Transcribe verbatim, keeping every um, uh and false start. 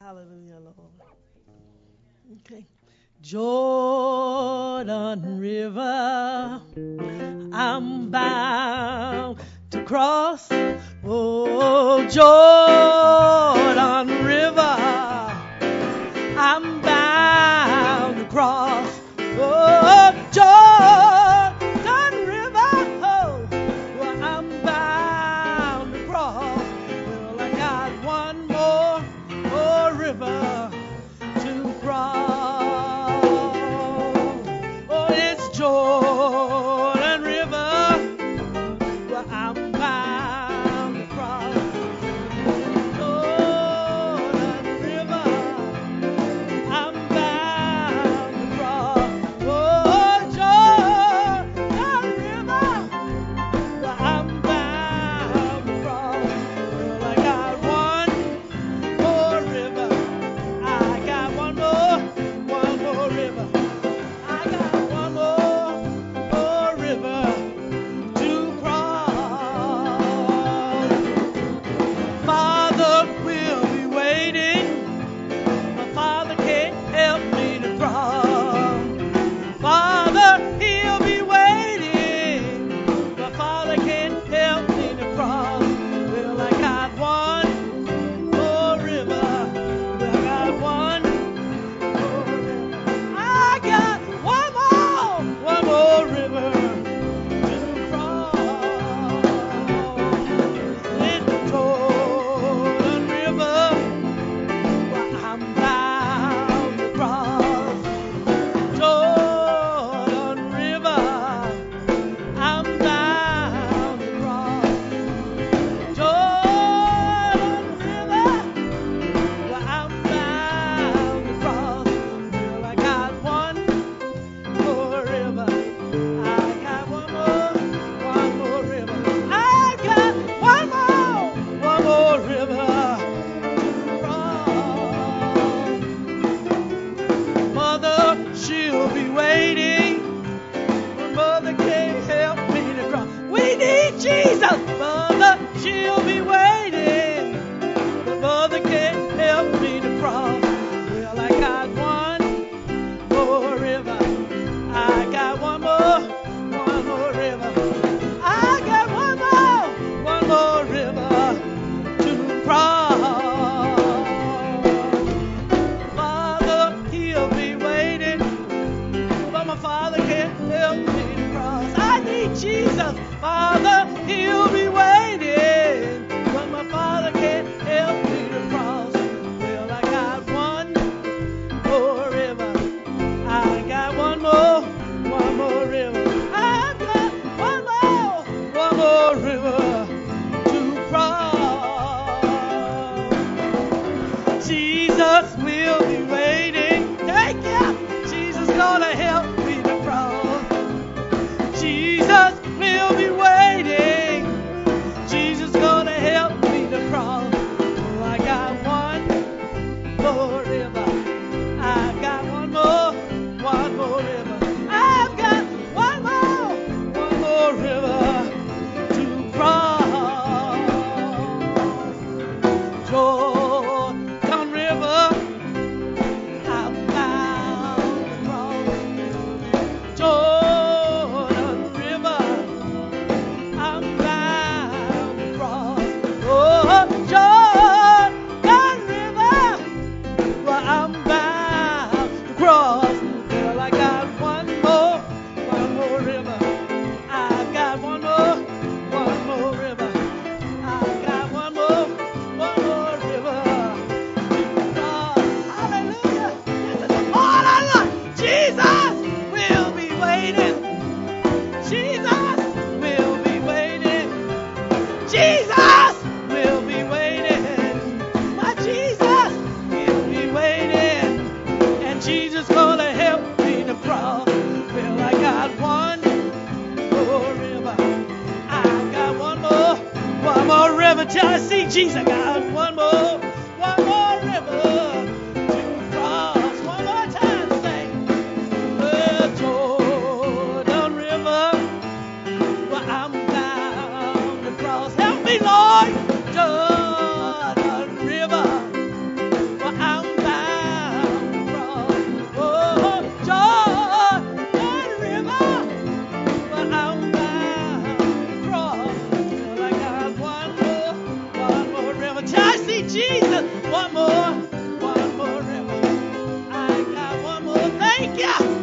Hallelujah, Lord. Okay. Jordan River, I'm bound to cross. Oh, Jordan River, I'm bound to cross. Oh, Jordan River, oh, well, I'm bound to cross. Well, I got one more, more river to cross. Oh, it's Jordan River, well, I'm bound to cross. Jordan River, I'm bound to cross. Oh, Jordan River, well, I'm bound to cross. Well, I got one more river. I got one more, one more river. I got one more, more river to cross. Father will be waiting. My Father can't help me to cross. Father, he'll be waiting. My Father can't help me to cross. Well, I got one more river. Well, I got one more river. I got one more, one more river to cross. It's Jordan River, well, I'm bound to cross. Jordan River, I'm bound to cross. Jordan River, well, I'm bound to cross. Well, I got one more river. I got one more, one more river. I got one more, one more river to cross. Mother, she'll be waiting. But Mother can't help me to cross. We need Jesus. Mother, she'll be waiting. But Mother can't help me to cross. Well, I got one more river. I got one more, one more river. I got one more, one more river to cross. Father, he'll be waiting, but my Father can't help me to cross. I need Jesus. Father, he'll be waiting, but my Father can't help me to cross. Well, I got one more river. I got one more, one more river. I got one more, one more river to cross. Jesus will be waiting. Thank you. Jesus gonna help me to cross. Jesus will be waiting. Jesus gonna help me to cross. Oh, I got one more river. I got one more, one more river. I've got one more, one more river to cross. Jordan River, I'm bound to cross. Jordan River, I'm bound to cross. Oh, Jordan River, well, I'm bound to cross. Well, I got one more, one more river. I've got one more, one more river. I've got one more, one more river to cross. Hallelujah. This is all I love. Jesus will be waiting. Jesus will be waiting. Jesus will be waiting. My Jesus will be waiting. And Jesus gonna help me to cross. Well, I got one more river. I got one more, one more river till I see Jesus. I got one more, one more river to cross. One more time, say, well, Jordan River, well, I'm bound to cross. Help me, Lord. Jordan River, well, I'm Thank you.